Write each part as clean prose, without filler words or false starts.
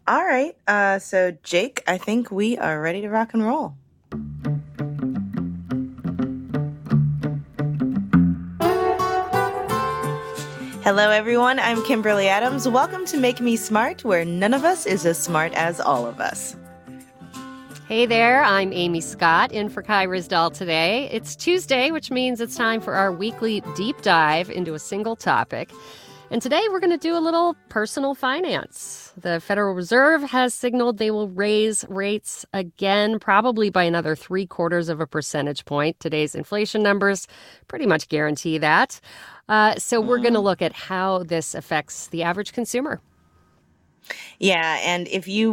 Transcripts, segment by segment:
All right. So Jake, I think we are ready to rock and roll. Hello, everyone. I'm Kimberly Adams. Welcome to Make Me Smart, where none of us is as smart as all of us. Hey there, I'm Amy Scott in for Kai Risdal today. It's Tuesday, which means it's time for our weekly deep dive into a single topic. And today we're going to do a little personal finance. The Federal Reserve has signaled they will raise rates again, probably by another 0.75 of a percentage point. Today's inflation numbers pretty much guarantee that. So we're going to look at how this affects the average consumer. Yeah, and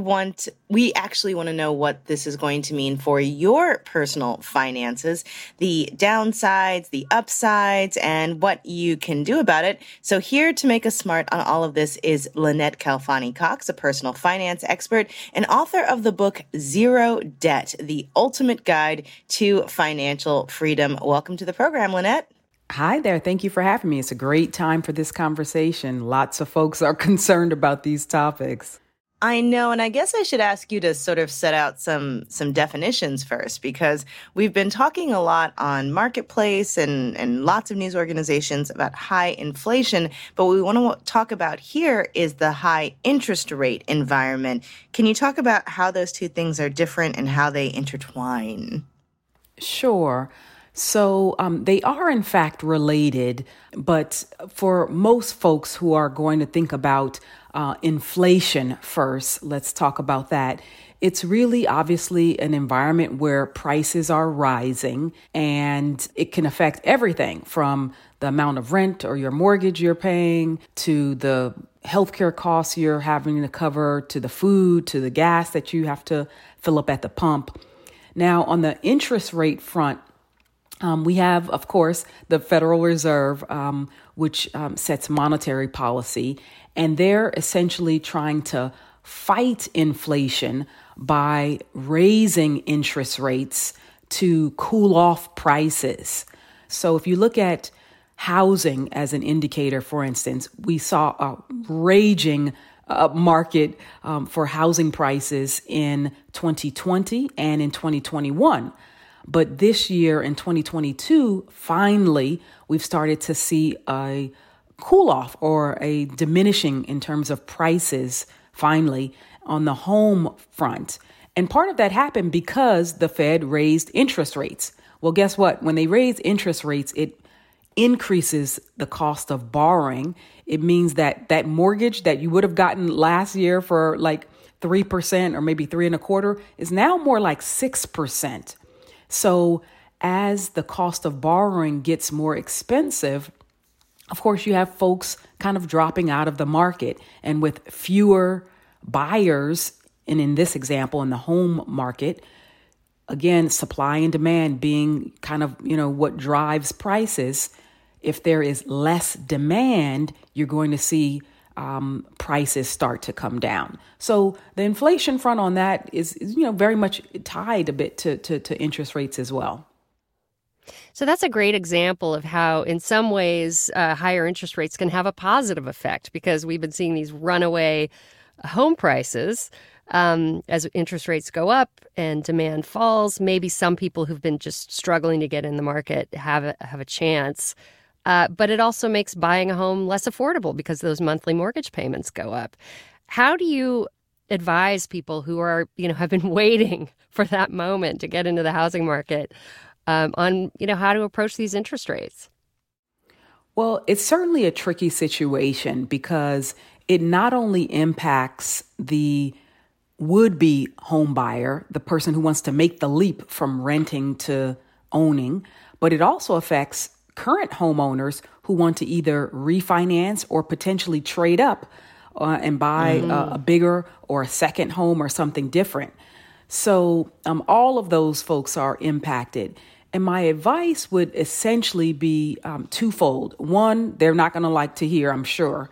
we actually want to know what this is going to mean for your personal finances, the downsides, the upsides, and what you can do about it. So here to make us smart on all of this is Lynette Khalfani-Cox, a personal finance expert and author of the book Zero Debt, The Ultimate Guide to Financial Freedom. Welcome to the program, Lynette. Hi there. Thank you for having me. It's a great time for this conversation. Lots of folks are concerned about these topics. I know, and I guess I should ask you to sort of set out some definitions first, because we've been talking a lot on Marketplace and lots of news organizations about high inflation, but what we want to talk about here is the high interest rate environment. Can you talk about how those two things are different and how they intertwine? Sure. So they are, in fact, related. But for most folks who are going to think about inflation first, let's talk about that. It's really obviously an environment where prices are rising, and it can affect everything from the amount of rent or your mortgage you're paying to the healthcare costs you're having to cover, to the food, to the gas that you have to fill up at the pump. Now, on the interest rate front, we have, of course, the Federal Reserve, which sets monetary policy, and they're essentially trying to fight inflation by raising interest rates to cool off prices. So if you look at housing as an indicator, for instance, we saw a raging market for housing prices in 2020 and in 2021. But this year in 2022, finally, we've started to see a cool off or a diminishing in terms of prices, finally, on the home front. And part of that happened because the Fed raised interest rates. Well, guess what? When they raise interest rates, it increases the cost of borrowing. It means that that mortgage that you would have gotten last year for like 3% or maybe 3.25% is now more like 6%. So as the cost of borrowing gets more expensive, of course, you have folks kind of dropping out of the market. And with fewer buyers, and in this example, in the home market, again, supply and demand being kind of, what drives prices. If there is less demand, you're going to see prices start to come down. So the inflation front on that is very much tied a bit to interest rates as well. So that's a great example of how, in some ways, higher interest rates can have a positive effect, because we've been seeing these runaway home prices as interest rates go up and demand falls. Maybe some people who've been just struggling to get in the market have a chance. But it also makes buying a home less affordable because those monthly mortgage payments go up. How do you advise people who are, have been waiting for that moment to get into the housing market on, how to approach these interest rates? Well, it's certainly a tricky situation because it not only impacts the would-be home buyer, the person who wants to make the leap from renting to owning, but it also affects current homeowners who want to either refinance or potentially trade up and buy a bigger or a second home or something different. So all of those folks are impacted. And my advice would essentially be twofold. One, they're not going to like to hear, I'm sure.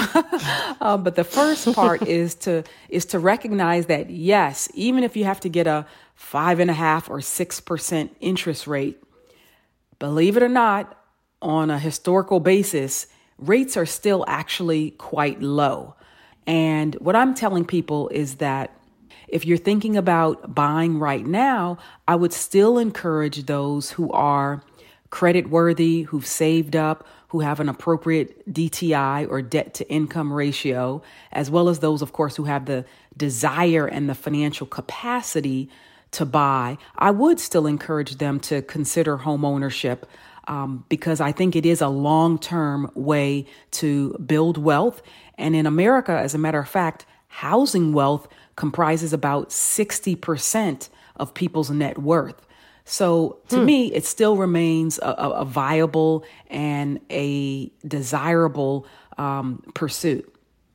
But the first part is to recognize that, yes, even if you have to get a 5.5% or 6% interest rate, believe it or not, on a historical basis, rates are still actually quite low. And what I'm telling people is that if you're thinking about buying right now, I would still encourage those who are credit worthy, who've saved up, who have an appropriate DTI or debt to income ratio, as well as those, of course, who have the desire and the financial capacity to buy. I would still encourage them to consider home ownership because I think it is a long-term way to build wealth. And in America, as a matter of fact, housing wealth comprises about 60% of people's net worth. So to me, it still remains a viable and a desirable pursuit.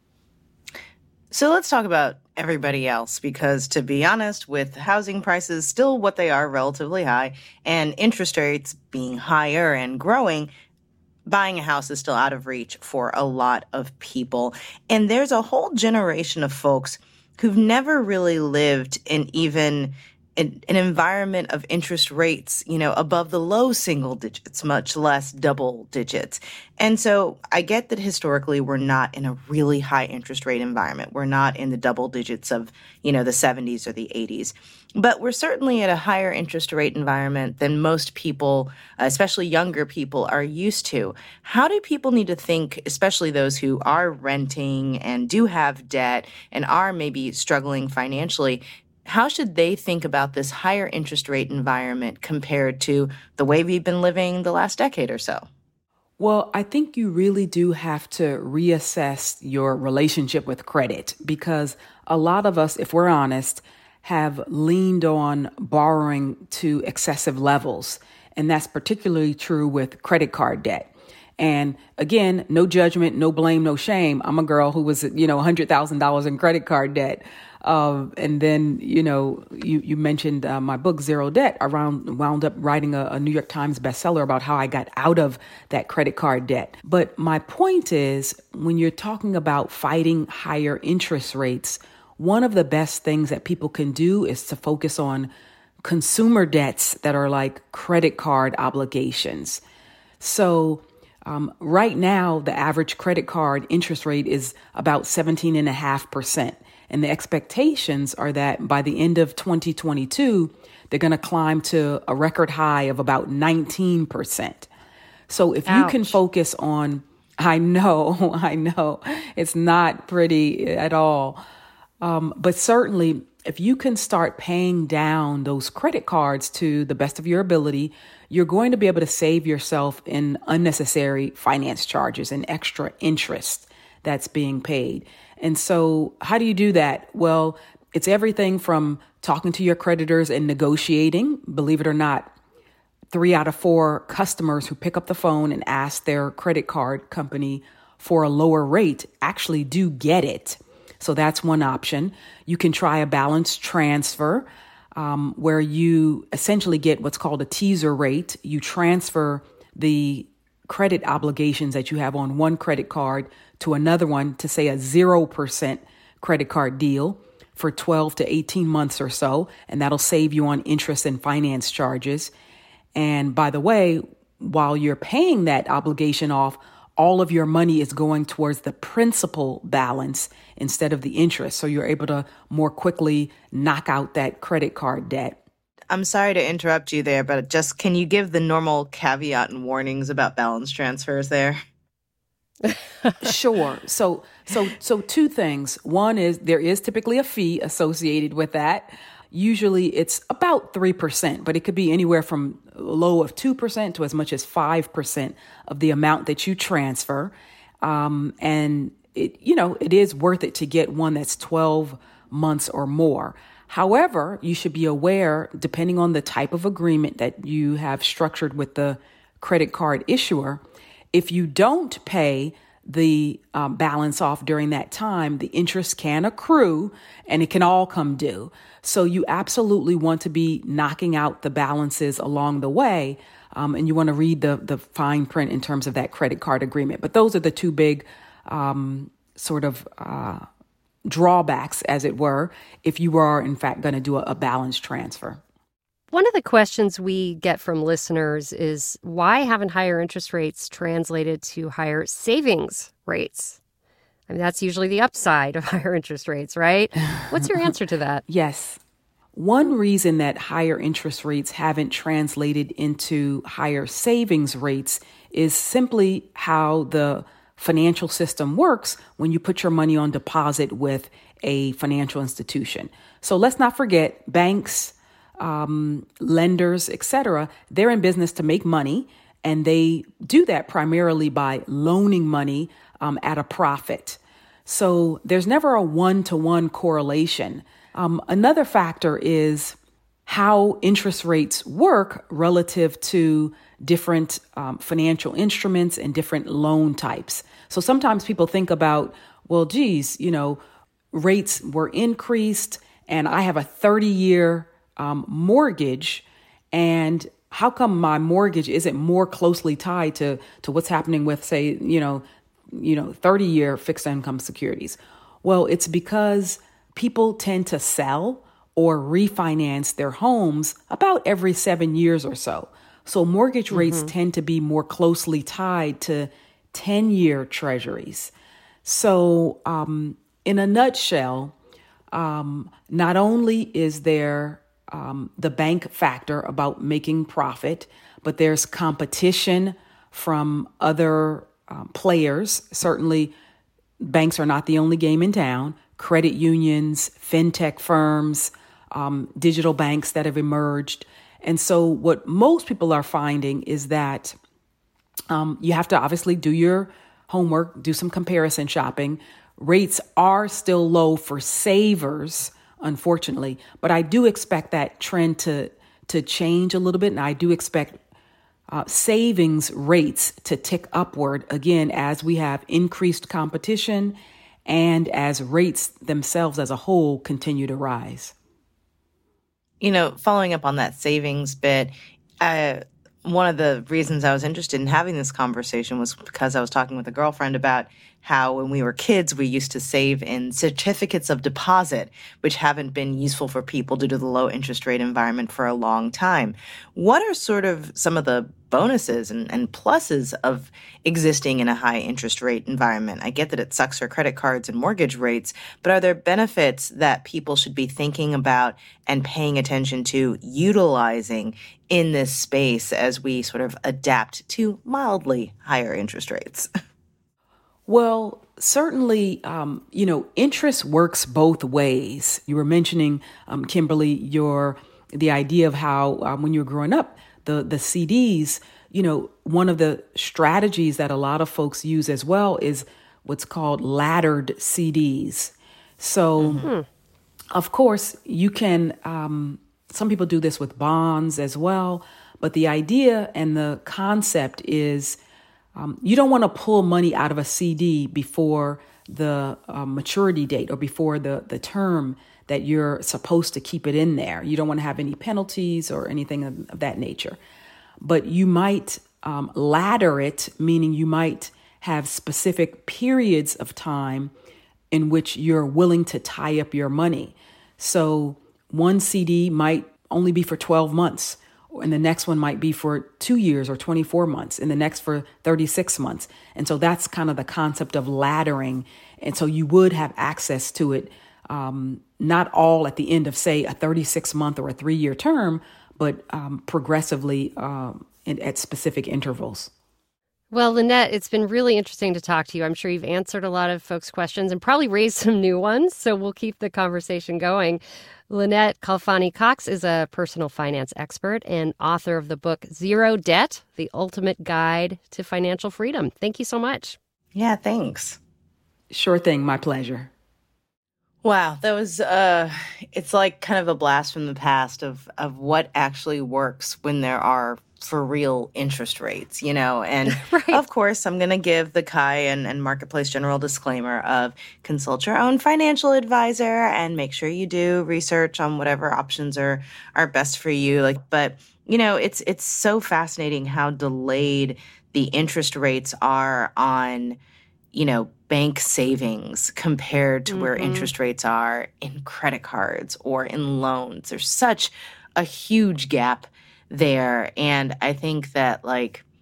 So let's talk about everybody else, because to be honest, with housing prices still what they are, relatively high, and interest rates being higher and growing, buying a house is still out of reach for a lot of people. And there's a whole generation of folks who've never really lived in even an environment of interest rates, above the low single digits, much less double digits. And so I get that historically we're not in a really high interest rate environment. We're not in the double digits of, the 70s or the 80s. But we're certainly at a higher interest rate environment than most people, especially younger people, are used to. How do people need to think, especially those who are renting and do have debt and are maybe struggling financially? How should they think about this higher interest rate environment compared to the way we've been living the last decade or so? Well, I think you really do have to reassess your relationship with credit because a lot of us, if we're honest, have leaned on borrowing to excessive levels. And that's particularly true with credit card debt. And again, no judgment, no blame, no shame. I'm a girl who was, $100,000 in credit card debt. And then, you mentioned my book, Zero Debt. I wound up writing a New York Times bestseller about how I got out of that credit card debt. But my point is, when you're talking about fighting higher interest rates, one of the best things that people can do is to focus on consumer debts that are like credit card obligations. So right now, the average credit card interest rate is about 17.5%. And the expectations are that by the end of 2022, they're going to climb to a record high of about 19%. So if you can focus on, I know, it's not pretty at all. But certainly, if you can start paying down those credit cards to the best of your ability, you're going to be able to save yourself in unnecessary finance charges and extra interest that's being paid. And so how do you do that? Well, it's everything from talking to your creditors and negotiating. Believe it or not, 3 out of 4 customers who pick up the phone and ask their credit card company for a lower rate actually do get it. So that's one option. You can try a balance transfer where you essentially get what's called a teaser rate. You transfer the credit obligations that you have on one credit card to another one to say a 0% credit card deal for 12 to 18 months or so. And that'll save you on interest and finance charges. And by the way, while you're paying that obligation off, all of your money is going towards the principal balance instead of the interest. So you're able to more quickly knock out that credit card debt. I'm sorry to interrupt you there, but just can you give the normal caveat and warnings about balance transfers there? Sure. So 2 things. One is there is typically a fee associated with that. Usually it's about 3%, but it could be anywhere from a low of 2% to as much as 5% of the amount that you transfer. And it is worth it to get one that's 12 months or more. However, you should be aware, depending on the type of agreement that you have structured with the credit card issuer, if you don't pay the balance off during that time, the interest can accrue and it can all come due. So you absolutely want to be knocking out the balances along the way. And you want to read the fine print in terms of that credit card agreement. But those are the 2 big drawbacks, as it were, if you are, in fact, going to do a balance transfer. One of the questions we get from listeners is, why haven't higher interest rates translated to higher savings rates? I mean, that's usually the upside of higher interest rates, right? What's your answer to that? Yes. One reason that higher interest rates haven't translated into higher savings rates is simply how the financial system works when you put your money on deposit with a financial institution. So let's not forget banks, lenders, etc. They're in business to make money, and they do that primarily by loaning money at a profit. So there's never a one-to-one correlation. Another factor is how interest rates work relative to different financial instruments and different loan types. So sometimes people think about, well, geez, rates were increased and I have a 30-year mortgage, and how come my mortgage isn't more closely tied to what's happening with, say, 30-year fixed income securities? Well, it's because people tend to sell or refinance their homes about every 7 years or so. So mortgage rates tend to be more closely tied to 10-year treasuries. So in a nutshell, not only is there the bank factor about making profit, but there's competition from other players. Certainly, banks are not the only game in town. Credit unions, fintech firms, digital banks that have emerged. And so what most people are finding is that you have to obviously do your homework, do some comparison shopping. Rates are still low for savers, unfortunately, but I do expect that trend to change a little bit. And I do expect savings rates to tick upward again as we have increased competition and as rates themselves as a whole continue to rise. Following up on that savings bit, one of the reasons I was interested in having this conversation was because I was talking with a girlfriend about how when we were kids, we used to save in certificates of deposit, which haven't been useful for people due to the low interest rate environment for a long time. What are sort of some of the bonuses and pluses of existing in a high interest rate environment? I get that it sucks for credit cards and mortgage rates, but are there benefits that people should be thinking about and paying attention to utilizing in this space as we sort of adapt to mildly higher interest rates? Well, certainly, interest works both ways. You were mentioning, Kimberly, the idea of how when you were growing up, the CDs, one of the strategies that a lot of folks use as well is what's called laddered CDs. So, of course, you can, some people do this with bonds as well, but the idea and the concept is you don't want to pull money out of a CD before the maturity date or before the term that you're supposed to keep it in there. You don't want to have any penalties or anything of that nature. But you might ladder it, meaning you might have specific periods of time in which you're willing to tie up your money. So one CD might only be for 12 months. And the next one might be for 2 years or 24 months, and the next for 36 months. And so that's kind of the concept of laddering. And so you would have access to it, not all at the end of, say, a 36-month or a 3-year term, but progressively at specific intervals. Well, Lynette, it's been really interesting to talk to you. I'm sure you've answered a lot of folks' questions and probably raised some new ones, so we'll keep the conversation going. Lynette Khalfani-Cox is a personal finance expert and author of the book Zero Debt, The Ultimate Guide to Financial Freedom. Thank you so much. Yeah, thanks. Sure thing. My pleasure. Wow, that was, it's like kind of a blast from the past of what actually works when there are for real interest rates, and Right. Of course, I'm going to give the Kai and Marketplace General disclaimer of consult your own financial advisor and make sure you do research on whatever options are best for you. But it's so fascinating how delayed the interest rates are on, bank savings compared to where interest rates are in credit cards or in loans. There's such a huge gap there. And I think that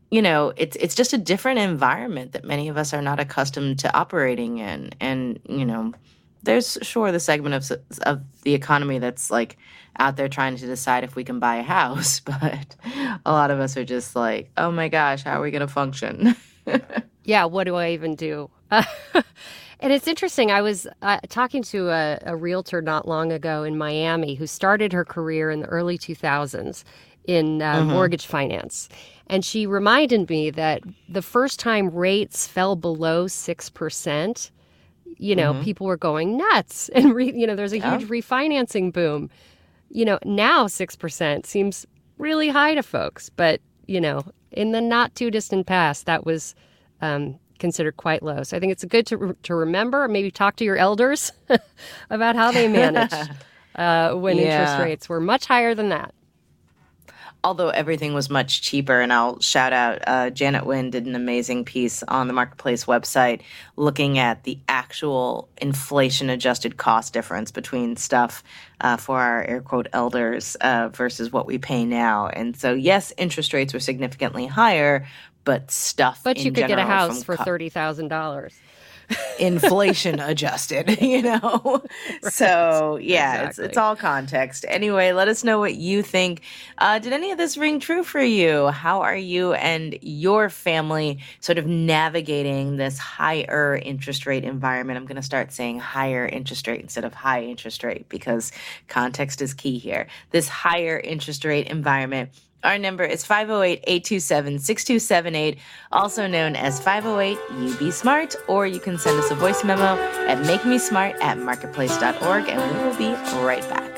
it's just a different environment that many of us are not accustomed to operating in. And, there's sure the segment of the economy that's like out there trying to decide if we can buy a house, but a lot of us are just like, oh my gosh, how are we going to function? Yeah, what do I even do? And it's interesting. I was talking to a realtor not long ago in Miami who started her career in the early 2000s in mortgage finance. And she reminded me that the first time rates fell below 6%, people were going nuts. And, there's a huge refinancing boom. Now 6% seems really high to folks. But, in the not too distant past, that was considered quite low. So I think it's good to remember, maybe talk to your elders about how they managed when interest rates were much higher than that. Although everything was much cheaper, and I'll shout out Janet Nguyen did an amazing piece on the Marketplace website looking at the actual inflation-adjusted cost difference between stuff for our air quote elders versus what we pay now. And so, yes, interest rates were significantly higher, but stuff But you in could get a general house for $30,000. inflation adjusted, Right. So yeah, Exactly. it's all context. Anyway, let us know what you think. Did any of this ring true for you? How are you and your family sort of navigating this higher interest rate environment? I'm going to start saying higher interest rate instead of high interest rate because context is key here. This higher interest rate environment. Our number is 508-827-6278, also known as 508-UB-SMART, or you can send us a voice memo at makemesmart@marketplace.org, and we will be right back.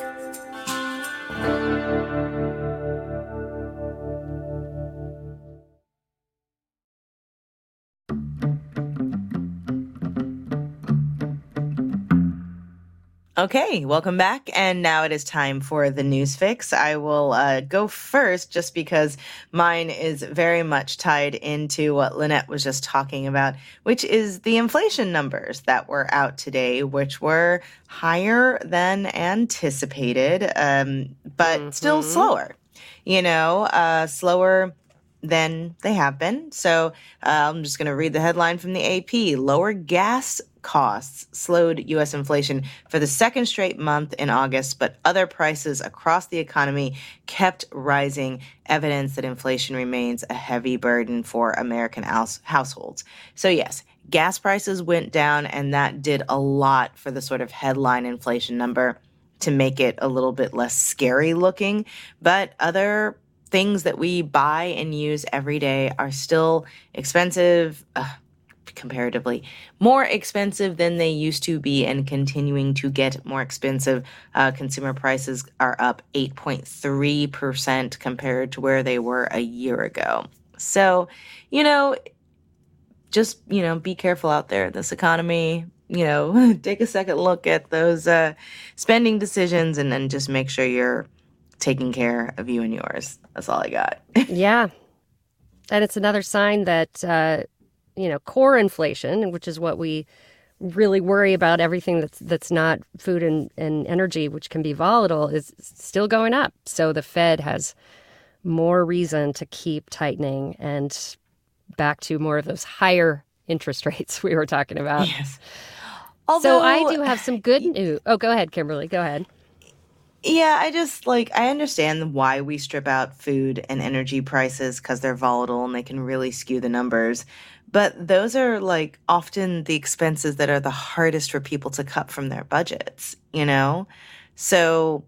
Okay, welcome back. And now it is time for the news fix. I will go first just because mine is very much tied into what Lynette was just talking about, which is the inflation numbers that were out today, which were higher than anticipated, but still slower, slower than they have been. So I'm just going to read the headline from the AP. Lower gas costs slowed U.S. inflation for the second straight month in August, but other prices across the economy kept rising, evidence that inflation remains a heavy burden for American households. So yes, gas prices went down, and that did a lot for the sort of headline inflation number to make it a little bit less scary looking. But other things that we buy and use every day are still expensive, comparatively more expensive than they used to be, and continuing to get more expensive. Consumer prices are up 8.3% compared to where they were a year ago. So, just, be careful out there in this economy. Take a second look at those spending decisions and then just make sure you're taking care of you and yours. That's all I got. Yeah. And it's another sign that, core inflation, which is what we really worry about, everything that's not food and energy, which can be volatile, is still going up. So the Fed has more reason to keep tightening and back to more of those higher interest rates we were talking about. Yes. So I do have some good news. Oh, go ahead, Kimberly. Go ahead. Yeah, I understand why we strip out food and energy prices because they're volatile and they can really skew the numbers. But those are often the expenses that are the hardest for people to cut from their budgets, So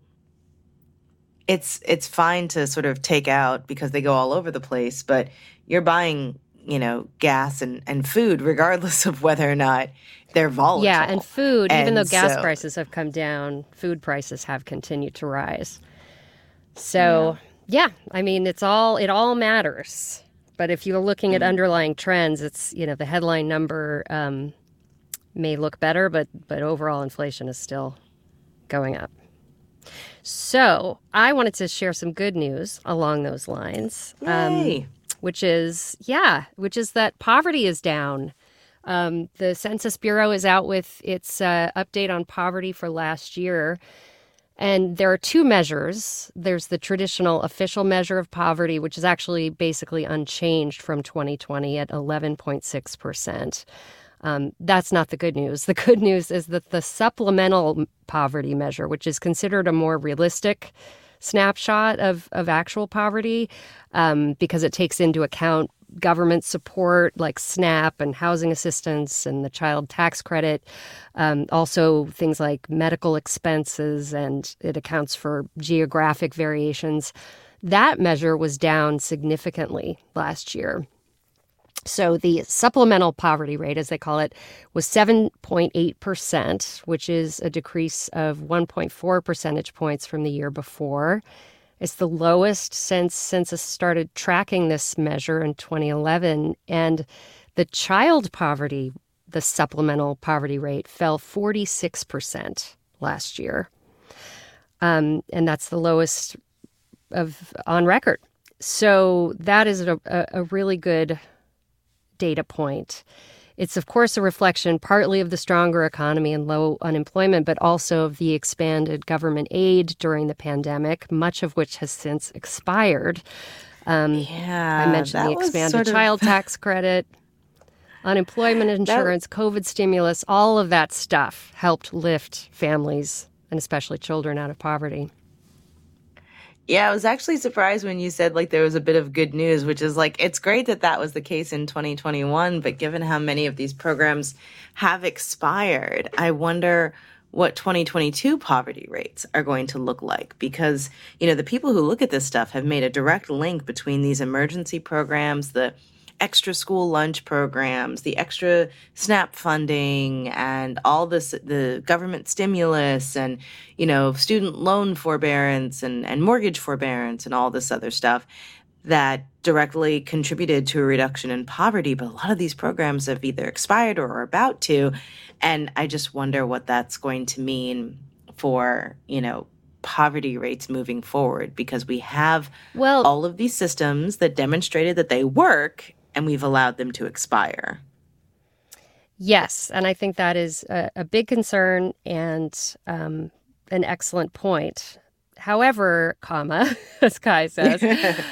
it's fine to sort of take out because they go all over the place, but you're buying, gas and food regardless of whether or not they're volatile. Yeah, and food, even though gas so prices have come down, food prices have continued to rise. So, yeah, it all matters. But if you're looking at underlying trends, it's, the headline number may look better, but overall inflation is still going up. So I wanted to share some good news along those lines, which is that poverty is down. The Census Bureau is out with its update on poverty for last year. And there are two measures. There's the traditional official measure of poverty, which is actually basically unchanged from 2020 at 11.6%. That's not the good news. The good news is that the supplemental poverty measure, which is considered a more realistic snapshot of actual poverty, because it takes into account government support like SNAP and housing assistance and the child tax credit, also things like medical expenses, and it accounts for geographic variations. That measure was down significantly last year. So the supplemental poverty rate, as they call it, was 7.8%, which is a decrease of 1.4 percentage points from the year before. It's the lowest since census started tracking this measure in 2011. And the child poverty, the supplemental poverty rate, fell 46% last year. And that's the lowest on record. So that is a really good data point. It's, of course, a reflection partly of the stronger economy and low unemployment, but also of the expanded government aid during the pandemic, much of which has since expired. I mentioned the expanded child tax credit, unemployment insurance, COVID stimulus, all of that stuff helped lift families and especially children out of poverty. Yeah, I was actually surprised when you said like there was a bit of good news, which is like, it's great that that was the case in 2021, but given how many of these programs have expired, I wonder what 2022 poverty rates are going to look like, because, you know, the people who look at this stuff have made a direct link between these emergency programs, the extra school lunch programs, the extra SNAP funding, and all this, the government stimulus, and, you know, student loan forbearance and mortgage forbearance and all this other stuff that directly contributed to a reduction in poverty. But a lot of these programs have either expired or are about to. And I just wonder what that's going to mean for, you know, poverty rates moving forward, because we have all of these systems that demonstrated that they work, and we've allowed them to expire. Yes, and I think that is a big concern and an excellent point. However, as Kai says,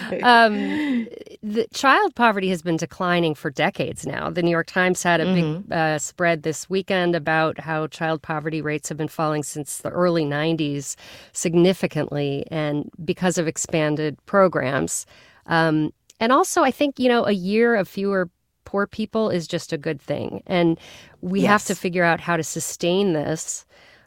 the child poverty has been declining for decades now. The New York Times had a big spread this weekend about how child poverty rates have been falling since the early 90s significantly, and because of expanded programs. And also, I think, you know, a year of fewer poor people is just a good thing. And we have to figure out how to sustain this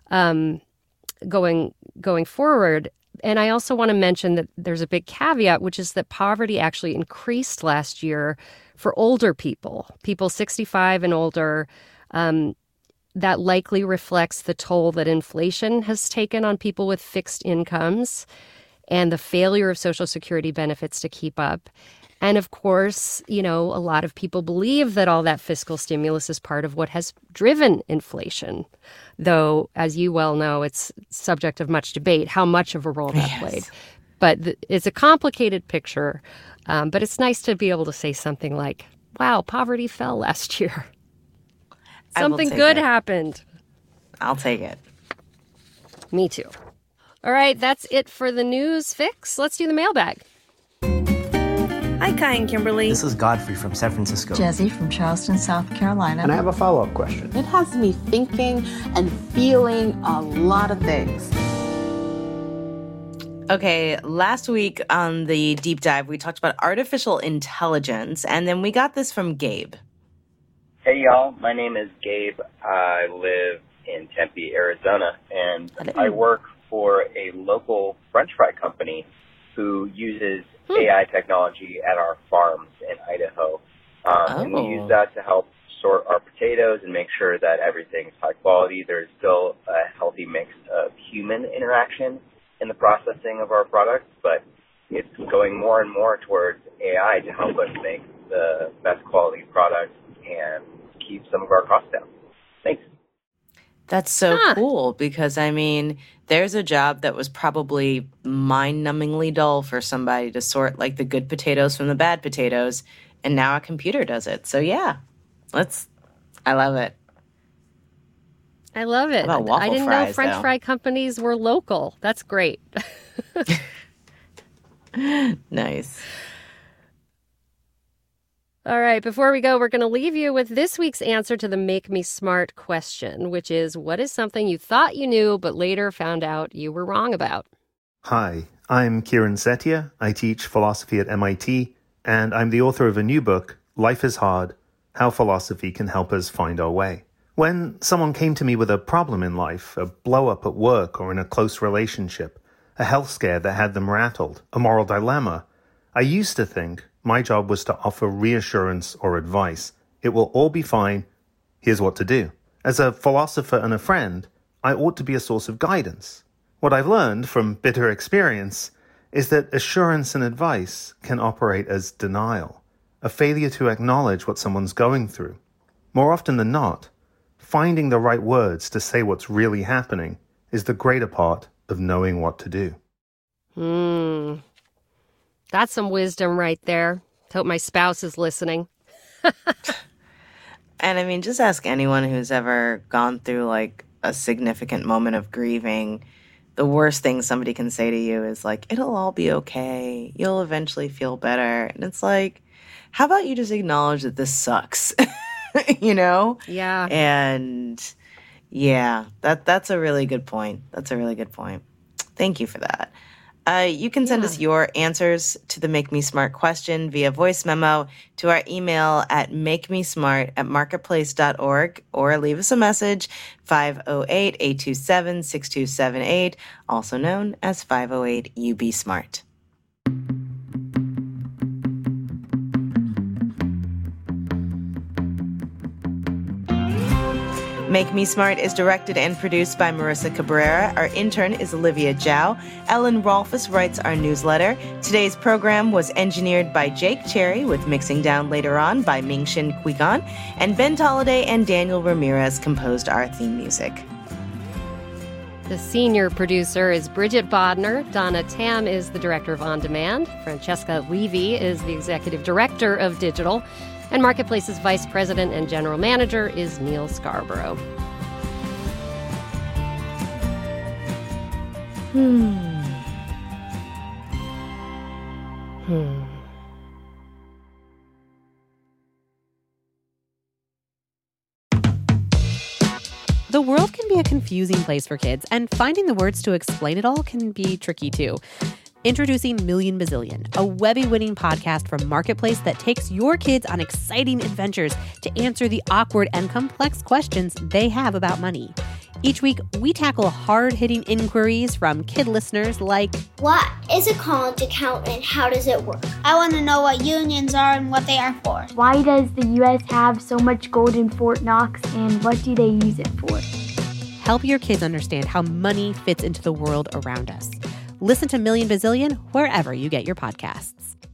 going forward. And I also want to mention that there's a big caveat, which is that poverty actually increased last year for older people 65 and older. That likely reflects the toll that inflation has taken on people with fixed incomes and the failure of Social Security benefits to keep up. And of course, you know, a lot of people believe that all that fiscal stimulus is part of what has driven inflation, though, as you well know, it's subject of much debate how much of a role that played. But it's a complicated picture, but it's nice to be able to say something like, wow, poverty fell last year. Something good happened. I'll take it. Me too. All right, that's it for the news fix. Let's do the mailbag. Hi, Kai and Kimberly. This is Godfrey from San Francisco. Jesse from Charleston, South Carolina. And I have a follow-up question. It has me thinking and feeling a lot of things. Okay, last week on the deep dive, we talked about artificial intelligence, and then we got this from Gabe. Hey, y'all. My name is Gabe. I live in Tempe, Arizona, and I work for a local French fry company who uses AI technology at our farms in Idaho. And we use that to help sort our potatoes and make sure that everything's high quality. There's still a healthy mix of human interaction in the processing of our products, but it's going more and more towards AI to help us make the best quality products and keep some of our costs down. Thanks. That's so cool, because, I mean, there's a job that was probably mind-numbingly dull for somebody to sort, like, the good potatoes from the bad potatoes, and now a computer does it. So, yeah, I love it. I love it. How about waffle I didn't fries, know French though? fry companies were local. That's great. Nice. All right, before we go, we're going to leave you with this week's answer to the Make Me Smart question, which is, what is something you thought you knew but later found out you were wrong about? Hi, I'm Kieran Setia. I teach philosophy at MIT, and I'm the author of a new book, Life is Hard: How Philosophy Can Help Us Find Our Way. When someone came to me with a problem in life, a blow-up at work or in a close relationship, a health scare that had them rattled, a moral dilemma, I used to think my job was to offer reassurance or advice. It will all be fine. Here's what to do. As a philosopher and a friend, I ought to be a source of guidance. What I've learned from bitter experience is that assurance and advice can operate as denial, a failure to acknowledge what someone's going through. More often than not, finding the right words to say what's really happening is the greater part of knowing what to do. That's some wisdom right there. Hope my spouse is listening. And I mean, just ask anyone who's ever gone through like a significant moment of grieving. The worst thing somebody can say to you is like, it'll all be okay. You'll eventually feel better. And it's like, how about you just acknowledge that this sucks? You know? Yeah. And yeah, that's a really good point. That's a really good point. Thank you for that. You can send us your answers to the Make Me Smart question via voice memo to our email at makemesmart@marketplace.org, or leave us a message, 508-827-6278, also known as 508-UB-SMART. Make Me Smart is directed and produced by Marissa Cabrera. Our intern is Olivia Zhao. Ellen Rolfes writes our newsletter. Today's program was engineered by Jake Cherry, with mixing down later on by Ming-Shin Quigan. And Ben Tolliday and Daniel Ramirez composed our theme music. The senior producer is Bridget Bodner. Donna Tam is the director of On Demand. Francesca Levy is the executive director of Digital. And Marketplace's vice president and general manager is Neil Scarborough. The world can be a confusing place for kids, and finding the words to explain it all can be tricky too. Introducing Million Bazillion, a Webby-winning podcast from Marketplace that takes your kids on exciting adventures to answer the awkward and complex questions they have about money. Each week, we tackle hard-hitting inquiries from kid listeners like, what is a college account and how does it work? I want to know what unions are and what they are for. Why does the U.S. have so much gold in Fort Knox, and what do they use it for? Help your kids understand how money fits into the world around us. Listen to Million Bazillion wherever you get your podcasts.